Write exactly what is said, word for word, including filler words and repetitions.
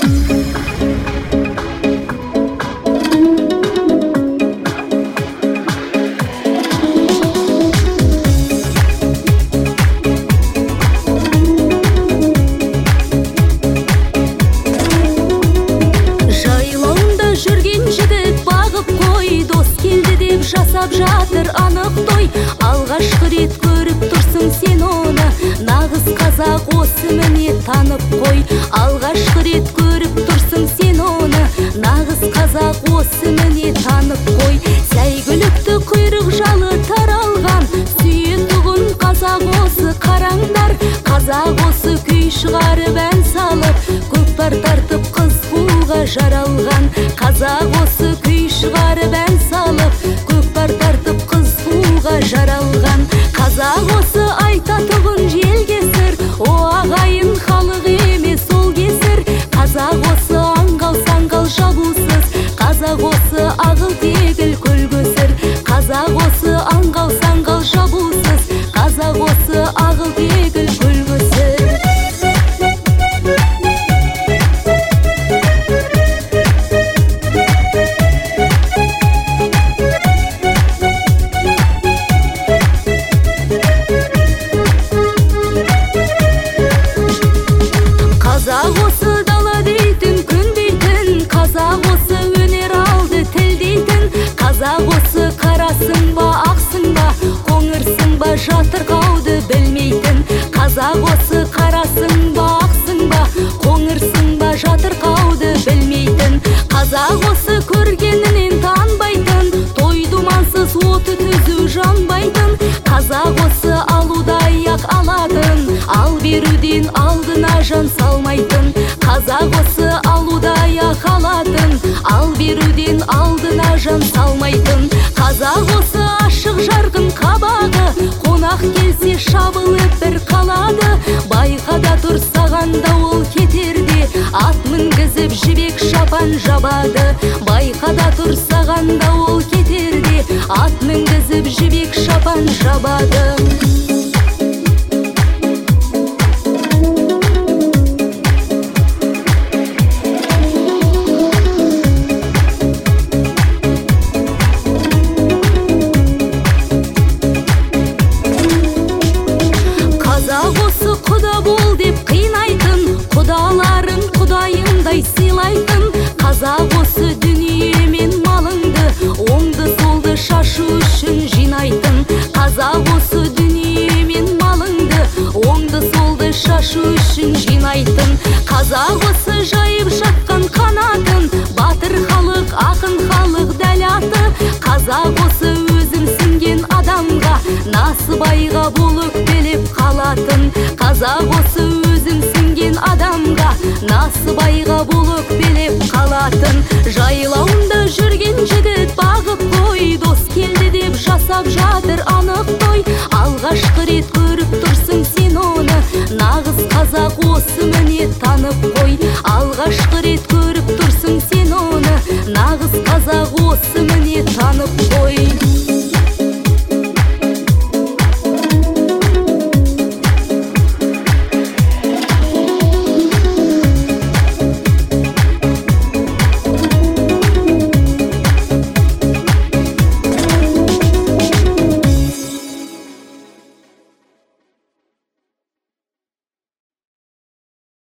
жасап жатыр анық той, алғашқы рет көріп тұрсың сен оны, нағыз қазақ осы міне танып қой. Алғашқы рет көріп тұрсың сен оны, нағыз қазақ осы міне танып қой. Сәйгүлікті құйрық жалы таралған, сүйетұғын қазақ осы қараңдар. Қазақ осы күй шығарып ән салып, көкпар тартып қыз қууға жаралған. Қазақ осы күй шығарып ән салып, көкпар тартып қыз қууға жаралған. Қазақ осы айтатұғын желкесір, о ағайын халық емес ол кесір. Қазақ осы аңғал саңғал жабусыз, қазақ осы ағыл тегіл көлгөсір. Қазақ осы аңғал саңғал жабусыз, қазақ осы ағыл тегіл көлгөсір. Қазақ осы дала дейтін, күн дейтін, қазақ осы өнер алды тіл дейтін. Қазақ осы қарасың ба, ақсың ба, қоңырсың ба, жатырқауды білмейтін. Қазақ осы қарасың ба, ақсың ба, қоңырсың ба, жатырқауды білмейтін. Қазақ осы көргенінен танбайтын, той думансыз оты түзу жанбайтын. Қазақ осы алуды аяқ алатын, ал беруден алдына жан салмайтын. Қазақ осы алуды аяқ алатын, ал беруден алдына жан салмайтын. Қазақ осы ашық жарқын қабағы, қонақ келсе шабылып бір қалады. Байқада тұр сағанда ол кетерде, ат мінгізіп жібек шапан жабады. Байқада тұр сағанда ол кетерде, ат мінгізіп жібек шапан жабады. Қазақ осы құда бол деп қинайтын, құдаларын құдайындай сыйлайтын. Қазақ осы дүние мен малыңды, оңды солды шашу үшін жинайтын. Қазақ осы дүние мен малыңды, оңды солды шашу үшін жинайтын. Қазақ осы жайып жатқан қанатын, батыр халық, ақын халық дәл аты. Қазақ осы өзім сіңген адамға, насыбайға болып келіп қалатын. Қазақ осы өзім сіңген адамға, насыбайға болып келіп қалатын. Жайлауында жүрген жігіт бағып қой, дос келді деп жасап жатыр анық той. Алғашқы рет көріп тұрсың сен оны, нағыз қазақ осы міне танып қой. Алғашқы рет көріп тұрсың сен оны, нағыз қазақ осы міне танып қой.